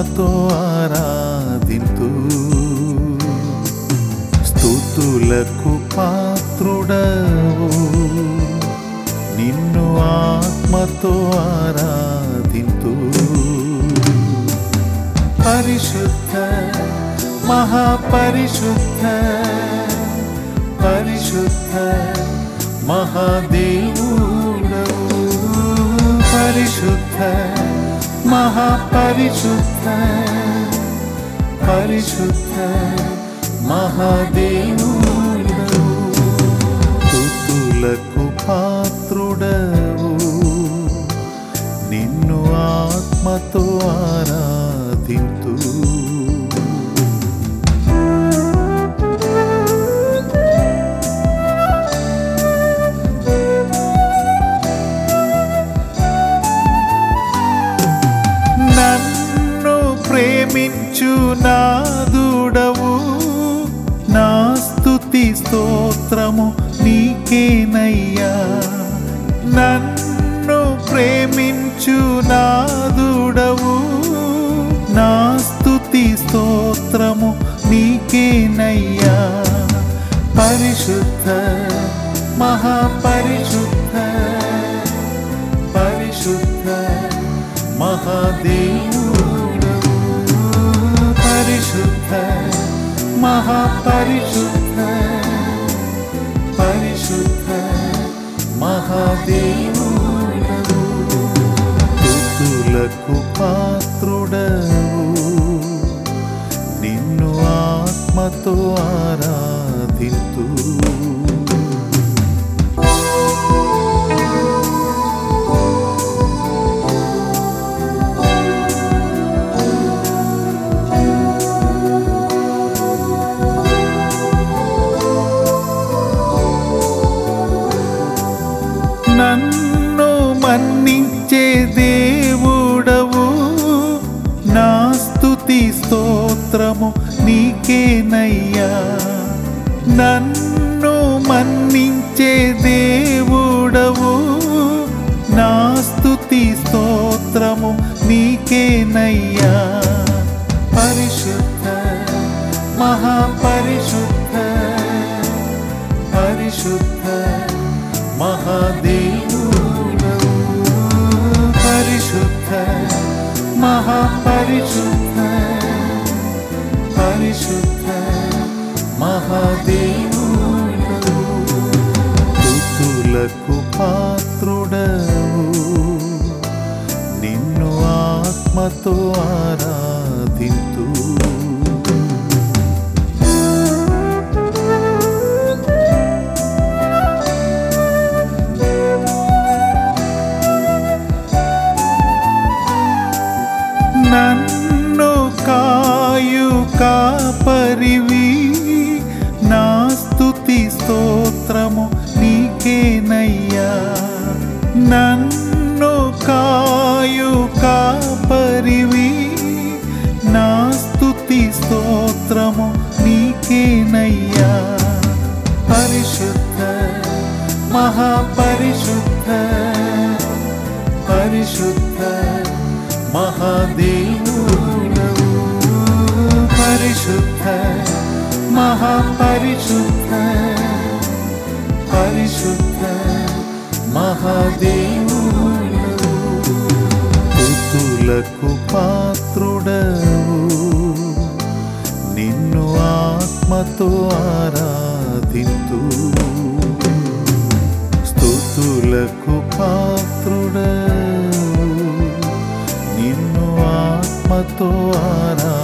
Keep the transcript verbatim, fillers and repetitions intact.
ఆత్మతో ఆరాధింతు. స్తుతులకు పాత్రుడవు, నిన్ను ఆత్మతో ఆరాధింతు. పరిశుద్ధ మహాపరిశుద్ధ పరిశుద్ధ మహాదేవుడవు. పరిశుద్ధ మహాపరిశుద్ధ పరిశుద్ధ మహాదేవుడవు. స్తుతులకు పాత్రుడవు, నిన్ను ఆత్మతో ఆరాధింతు. నన్ను ప్రేమించు నాదుడవు, నా స్తుతి స్తోత్రము నీకేనయ్యా. నన్ను ప్రేమించు నాదుడవు, నా స్తుతి స్తోత్రము నీకేనయ్యా. పరిశుద్ధ మహాపరిశుద్ధ పరిశుద్ధ మహాదేవుడవు. పరిశుద్ధ మహాపరిశుద్ధ పరిశుద్ధ మహాదేవుడవు. స్తుతులకు పాత్రుడవు, నిన్ను ఆత్మతో ఆరాధింతు. నన్ను మన్నించే దేవుడవు, నా స్తుతి స్తోత్రము నీకేనయ్యా. నన్ను మన్నించే దేవుడవు, నా స్తుతి స్తోత్రము నీకేనయ్యా. పరిశుద్ధ మహాపరిశుద్ధ పరిశుద్ధ మహాదేవుడవు. పరిశుద్ధ మహాపరిశుద్ధ పరిశుద్ధ మహాదేవుడవు. స్తుతులకు పాత్రుడవు, నిన్ను ఆత్మతో ఆరాధింతు. నన్ను కాయు కాపరివి, నా స్తుతి స్తోత్రము నీకేనయ్యా. నన్ను కాయు కాపరివి, నా స్తుతి స్తోత్రము నీకేనయ్యా. పరిశుద్ధ మహాపరిశుద్ధ పరిశుద్ధ మహాదేవుడవు. పరిశుద్ధ మహాపరిశుద్ధ పరిశుద్ధ మహాదేవుడవు. స్తుతులకు పాత్రుడవు, నిన్ను ఆత్మతో ఆరాధింతు. స్తుతులకు పాత్రుడవు, నిన్ను ఆత్మతో ఆరాధింతు.